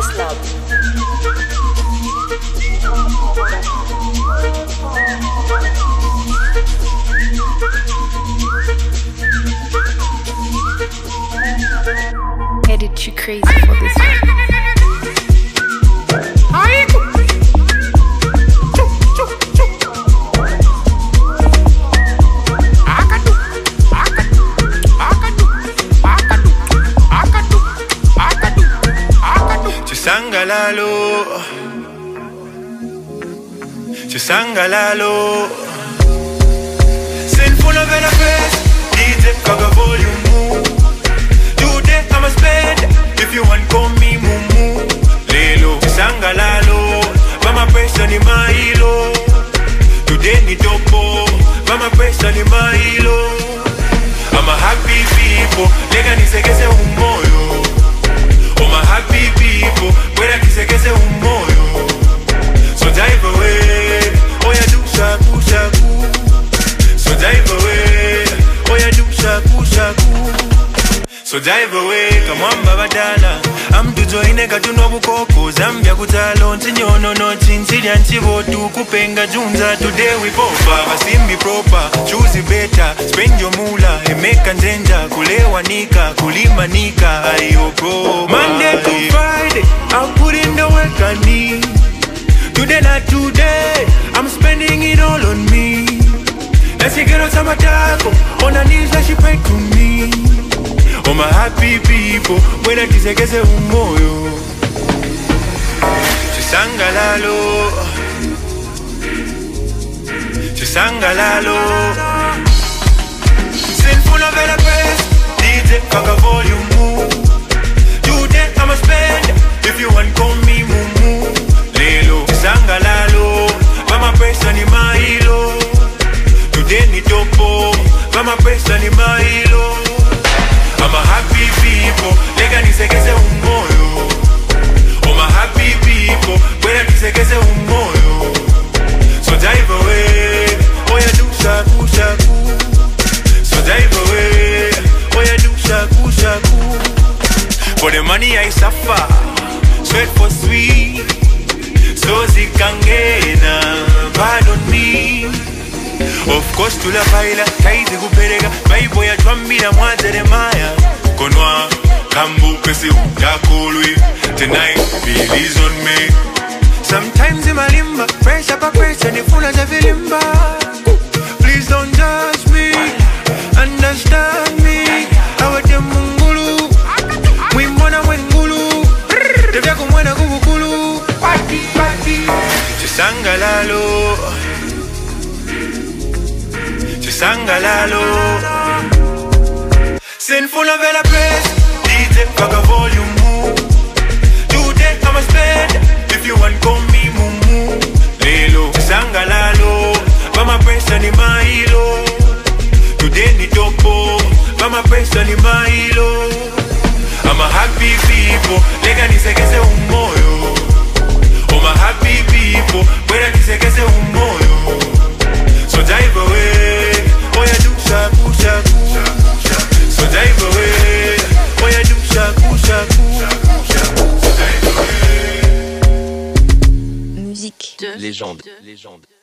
First Love. Edit you crazy for this one. Chisangalalo, send full of a face, DJ Kaga volume. Today I'ma spend, if you want call me Mumu. Lelo, Chisangalalo, mama pressure ni mailo. Today ni topo, mama pressure ni mailo. I'm a happy people, lega ni segese umoyo. I'm a happy people, where I segese umoyo. So dive away, oh yeah, do shaku shaku. So dive away, oh yeah, do shaku shaku. So dive away, come on babadala. I'm to join a katuno bukoko. Zambia kutalo, ntinyono no chinchili anchivo tu kupenga junza. Today we popa, basimbi proper. Choose it better, spend your mula. Emeka nzenja, kulewa nika, kulima nika. Ayo bro, Monday to Friday, I'll put in the work I need. Today not today, I'm spending it all on me. Let's get out some taco, on her knees like she pray to me. Oh my happy people, when I kiss a umoyo. Chisangalalo, Chisangalalo. Send full of a press, DJ Kaga volume. Today I'ma spend, if you want call me Mumu. Lelo, Chisangalalo, mama pressure ni mailo. Today ni topo, mama pressure ni mailo. I'm a happy people, lega ni segese umoyo. I'm a happy people, where ni segese umoyo. So dive away, oh yeah do shaku shaku. So dive away, oh yeah do shaku shaku. For the money I suffer, sweat for sweet. So zikangena, pardon me. Of course to la baila, kaize kupereka. Baibo ya twambira mwa Jeremiah. Konwa, kambu pesi utakulwi. Tonight, belize on me. Sometimes in my limba, pressure pa pressure, nifuna za vilimba. Please don't judge me, understand me. Awate mungulu, mwimona wengulu. Devya kumwena kukukulu. Party, party. Chisangalalo, Chisangalalo. Send full of a press, DJ Kaga volume. Today I'ma spend, if you want call me Mumu. Lelo, Chisangalalo, mama pressure ni mailo. Today ni topo, mama pressure ni mailo. I'm a happy people, lega ni segese umoyo. I'm a happy people, where ni segese umoyo. So dive away, oh yeah do shaku shaku. So dive away, oh yeah do shaku shaku. So dive away. Musique de légende.